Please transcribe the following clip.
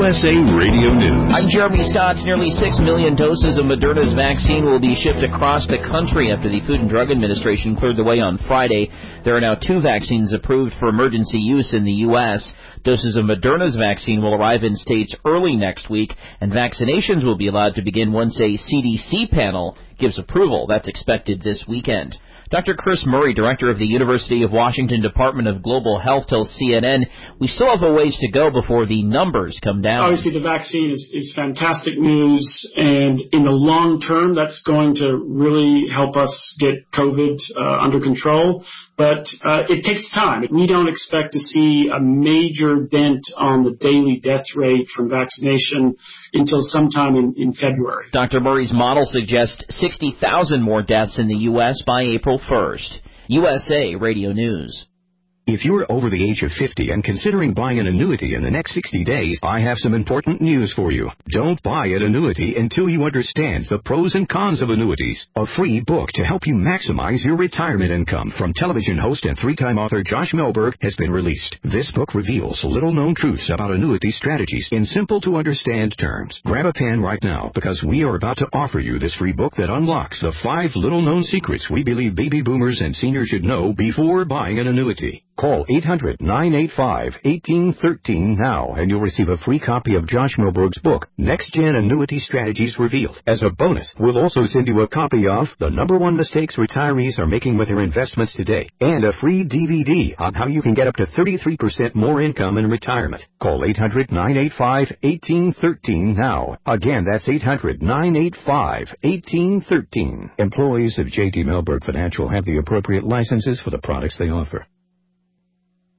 USA Radio News. I'm Jeremy Scott. Nearly 6 million doses of Moderna's vaccine will be shipped across the country after the Food and Drug Administration cleared the way on Friday. There are now 2 vaccines approved for emergency use in the U.S. Doses of Moderna's vaccine will arrive in states early next week, and vaccinations will be allowed to begin once a CDC panel gives approval. That's expected this weekend. Dr. Chris Murray, director of the University of Washington Department of Global Health, tells CNN, we still have a ways to go before the numbers come down. Obviously, the vaccine is fantastic news, and in the long term, that's going to really help us get COVID under control. But it takes time. We don't expect to see a major dent on the daily death rate from vaccination until sometime in February. Dr. Murray's model suggests 60,000 more deaths in the U.S. by April 1st. USA Radio News. If you're over the age of 50 and considering buying an annuity in the next 60 days, I have some important news for you. Don't buy an annuity until you understand the pros and cons of annuities. A free book to help you maximize your retirement income from television host and 3-time author Josh Melberg has been released. This book reveals little-known truths about annuity strategies in simple-to-understand terms. Grab a pen right now because we are about to offer you this free book that unlocks the 5 little-known secrets we believe baby boomers and seniors should know before buying an annuity. Call 800-985-1813 now, and you'll receive a free copy of Josh Melberg's book, Next Gen Annuity Strategies Revealed. As a bonus, we'll also send you a copy of The #1 Mistakes Retirees Are Making with Their Investments Today, and a free DVD on how you can get up to 33% more income in retirement. Call 800-985-1813 now. Again, that's 800-985-1813. Employees of J.D. Melberg Financial have the appropriate licenses for the products they offer.